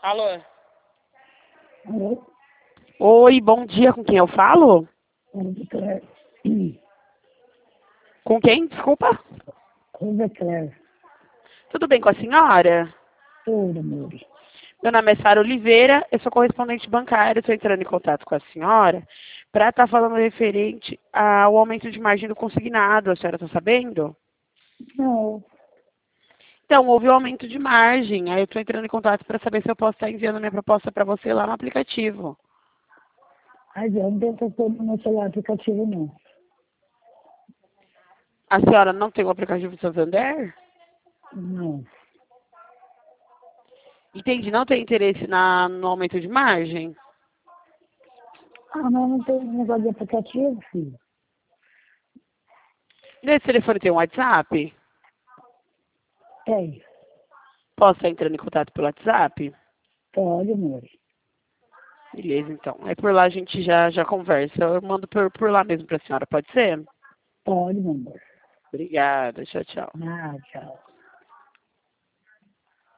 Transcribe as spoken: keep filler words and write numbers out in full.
Alô? Alô? Oi, bom dia, com quem eu falo? Rosa Claire. Com quem? Desculpa. Rosa Claire. Tudo bem com a senhora? Tudo, amor. Meu nome é Sara Oliveira, eu sou correspondente bancária, estou entrando em contato com a senhora para estar falando referente ao aumento de margem do consignado. A senhora está sabendo? Não. Então, houve um aumento de margem, aí eu estou entrando em contato para saber se eu posso estar enviando minha proposta para você lá no aplicativo. Mas eu não tenho pôr no celular aplicativo, não. A senhora não tem o aplicativo do Santander? Não. Entende? Não tem interesse na, no aumento de margem? Ah, mas não tem negócio de aplicativo, filho. Nesse telefone tem um WhatsApp? Tem. Posso estar entrando em contato pelo WhatsApp? Pode, amor. Beleza, então. Aí por lá a gente já, já conversa. Eu mando por, por lá mesmo para a senhora, pode ser? Pode, meu amor. Obrigada, tchau, tchau. Ah, tchau.